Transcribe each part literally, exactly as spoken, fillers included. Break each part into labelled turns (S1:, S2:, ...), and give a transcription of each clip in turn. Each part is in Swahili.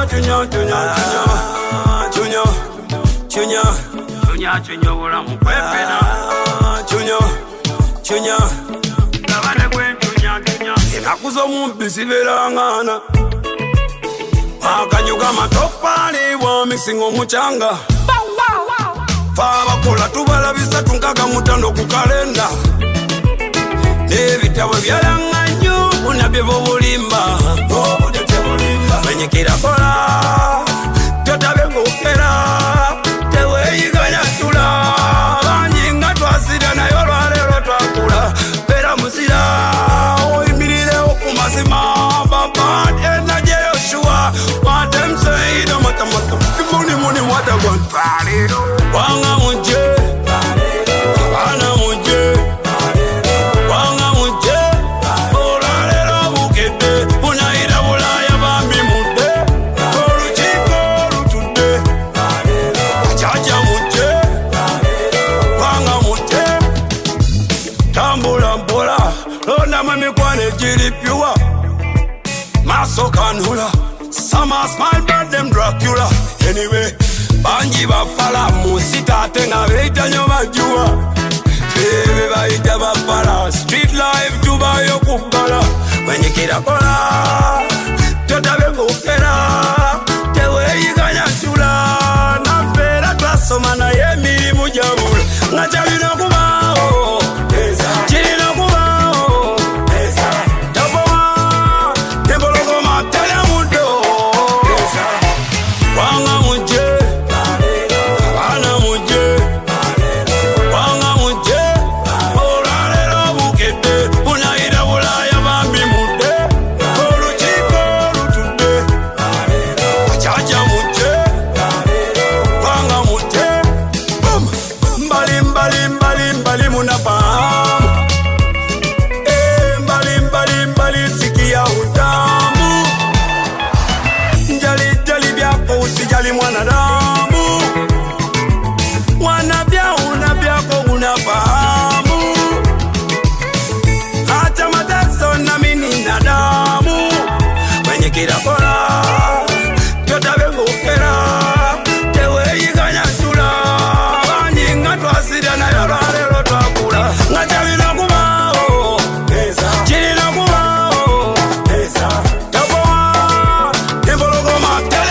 S1: chunya chunya chunya chunya chunya chunya wala mukwepena chunya chunya kabane kwe chunya chunya inakuzo mumpisi belangana akanyuka matofali wa misingo muchanga faba kola tubala bisa tunkaga mutando ku kalenda nebitabo byalanganyo unabye bobulimba obudete bulimba menyekira kola totabe ngokera teweyiganya tula banyinga twasira nayo lwalero twakula bera musira oyimirire okumazima baba enaje yoshua what them say no matter what money money what I want wanga muje ana muje wanga muje oralero bukete unaira bulaya bambi mude oruchiko rutude chacha muje wanga muje tambula mbola ona mami kwane jiripiwa maso kanula sama smile but them Dracula anyway banji bafala musita tenga beita nyoba jua bebe baita bafala street life tuba yokukala wenye kira kola totabe ngokera tewe yiganya tula na vera twasoma na yemi mujabula ngachalina kubao eza chilina kubao eza taboa tembologo matala mudo eza wanga muje usijali mwanadamu wanabia unabiako unafahamu hata mateso na mini na damu wenye kila kola totabe ngokera tewe yiganya tula banyinga twasira na yoralero twakula ngachabina kubao eza chilina kubao eza taboa tembologo matala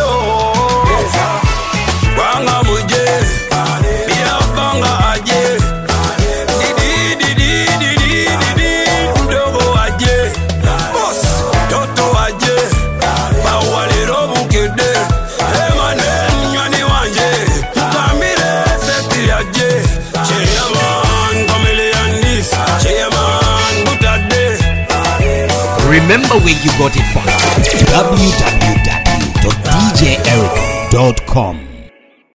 S1: wanga muje bia vanga aje didi didi didi didi ndogo aje boss toto aje bawalero bukede emane nyani wanje kamile seti aje cheyaman kameleandis cheyaman butade.
S2: Remember where you got it from. w w w dot d j eric dot com